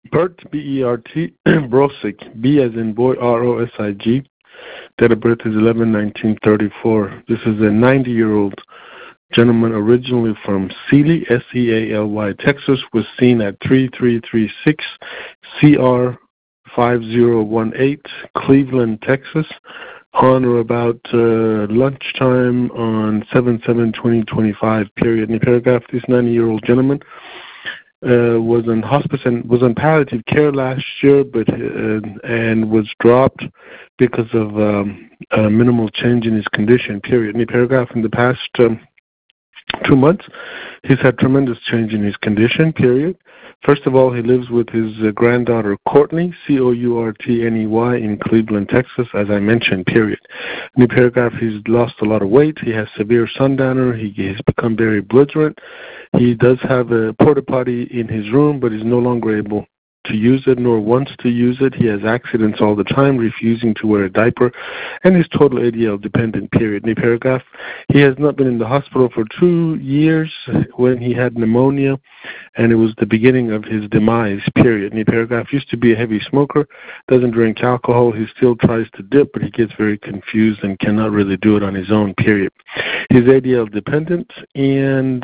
Bert, B-E-R-T, Brosig, B as in boy, R-O-S-I-G. Date of birth is 11/1934. This is a 90-year-old gentleman originally from Sealy, S-E-A-L-Y, Texas, was seen at 3336 CR 5018, Cleveland, Texas, on or about lunchtime on 7/7/2025, period. In the paragraph, this 90-year-old gentleman was in hospice and was on palliative care last year, but and was dropped because of minimal change in his condition, period. In the paragraph, in the past 2 months, he's had tremendous change in his condition, period. First of all, he lives with his granddaughter, Courtney, Courtney, in Cleveland, Texas, as I mentioned, period. In the paragraph, he's lost a lot of weight. He has severe sundowner. He has become very belligerent. He does have a porta potty in his room, but he's no longer able to use it, nor wants to use it. He has accidents all the time, refusing to wear a diaper, and is total ADL dependent, period. In the paragraph, he has not been in the hospital for 2 years when he had pneumonia, and it was the beginning of his demise, period. In the paragraph, used to be a heavy smoker, doesn't drink alcohol. He still tries to dip, but he gets very confused and cannot really do it on his own, period. He's ADL dependent and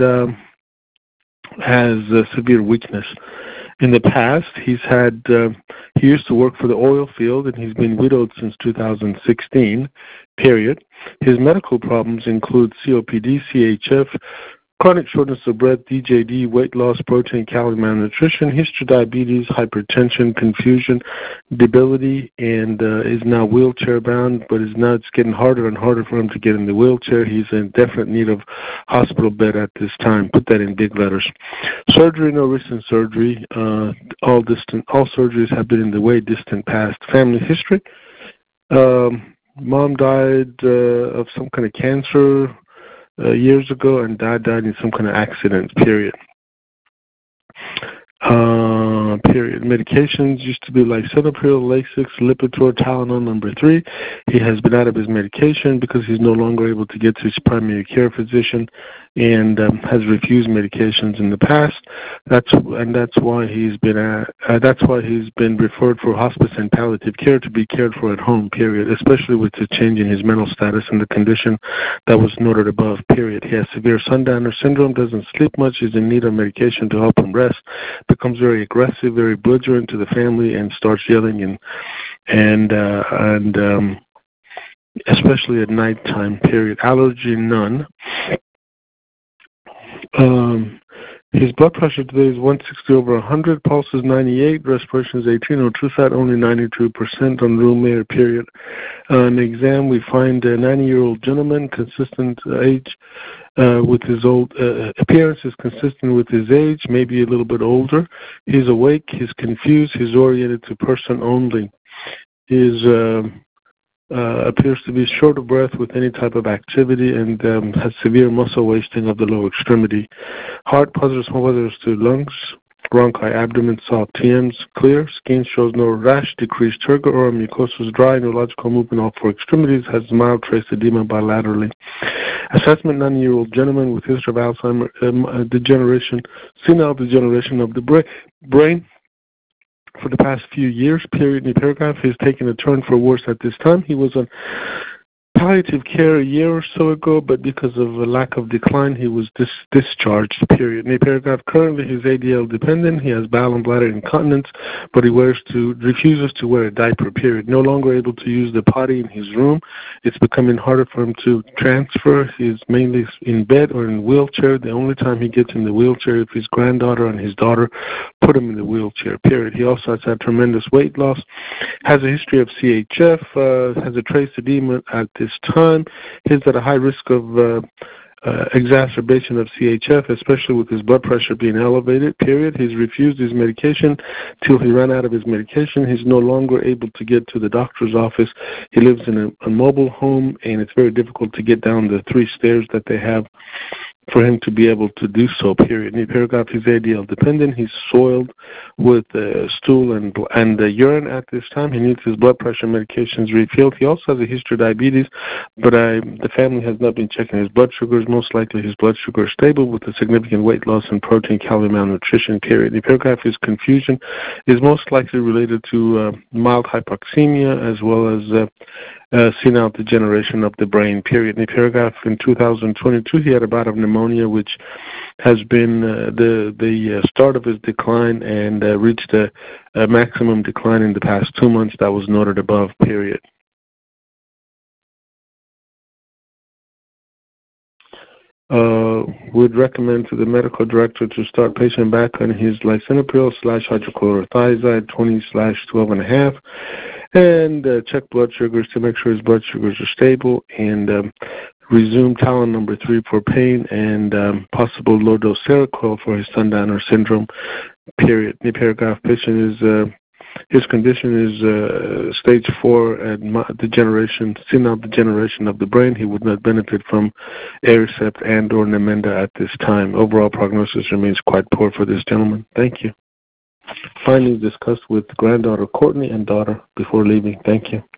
has severe weakness. In the past, he used to work for the oil field, and he's been widowed since 2016, period. His medical problems include COPD, CHF, chronic shortness of breath, DJD, weight loss, protein, calorie malnutrition, history, diabetes, hypertension, confusion, debility, and is now wheelchair bound, but it's getting harder and harder for him to get in the wheelchair. He's in definite need of hospital bed at this time. Put that in big letters. Surgery, no recent surgery. All surgeries have been in the way distant past. Family history. Mom died of some kind of cancer years ago, and Dad died in some kind of accident, period. Period. Medications used to be like Lisinopril, Lasix, Lipitor, Tylenol number 3. He has been out of his medication because he's no longer able to get to his primary care physician, and has refused medications in the past. That's why he's been referred for hospice and palliative care to be cared for at home, period, especially with the change in his mental status and the condition that was noted above, period. He has severe sundowner syndrome, doesn't sleep much, is in need of medication to help him rest, becomes very aggressive, very belligerent to the family, and starts yelling and especially at nighttime, period. Allergy, none. His blood pressure today is 160/100, pulse is 98, respiration is 18, or true fat only 92% on room air, period. On the exam, we find a 90-year-old gentleman, consistent age with his old appearance is consistent with his age, maybe a little bit older. He's awake, he's confused, he's oriented to person only. His appears to be short of breath with any type of activity, and has severe muscle wasting of the lower extremity. Heart, positive small positives to lungs, bronchi, abdomen, soft, TMs clear, skin shows no rash, decreased turgor, or mucosa is dry, neurological movement all 4 extremities, has mild trace edema bilaterally. Assessment, 90-year-old gentleman with history of Alzheimer's degeneration, senile degeneration of the brain. For the past few years, period. In the paragraph, he's taken a turn for worse at this time. He was on palliative care a year or so ago, but because of a lack of decline, he was discharged, period. In the paragraph, currently he's ADL dependent. He has bowel and bladder incontinence, but he refuses to wear a diaper, period. No longer able to use the potty in his room. It's becoming harder for him to transfer. He's mainly in bed or in a wheelchair. The only time he gets in the wheelchair if his granddaughter and his daughter put him in the wheelchair, period. He also has had tremendous weight loss, has a history of CHF, has a trace edema at this time. He's at a high risk of exacerbation of CHF, especially with his blood pressure being elevated, period. He's refused his medication till he ran out of his medication. He's no longer able to get to the doctor's office. He lives in a mobile home, and it's very difficult to get down the 3 stairs that they have for him to be able to do so, period. New paragraph, he's ADL dependent. He's soiled with stool and urine at this time. He needs his blood pressure medications refilled. He also has a history of diabetes, but the family has not been checking his blood sugars. Most likely his blood sugar is stable with a significant weight loss and protein calorie malnutrition, period. New paragraph, his confusion is most likely related to mild hypoxemia as well as senile degeneration of the brain, period. In the paragraph, in 2022, he had a bout of pneumonia, which has been the start of his decline and reached a maximum decline in the past 2 months that was noted above, period. Would recommend to the medical director to start patient back on his lisinopril/hydrochlorothiazide 20/12.5 and check blood sugars to make sure his blood sugars are stable and resume Talon number 3 for pain and possible low-dose Seroquel for his Sundowner syndrome, period. The paragraph patient is his condition is stage 4 degeneration, senile degeneration of the brain. He would not benefit from Aricept and or Namenda at this time. Overall prognosis remains quite poor for this gentleman. Thank you. Finally discussed with granddaughter Courtney and daughter before leaving. Thank you.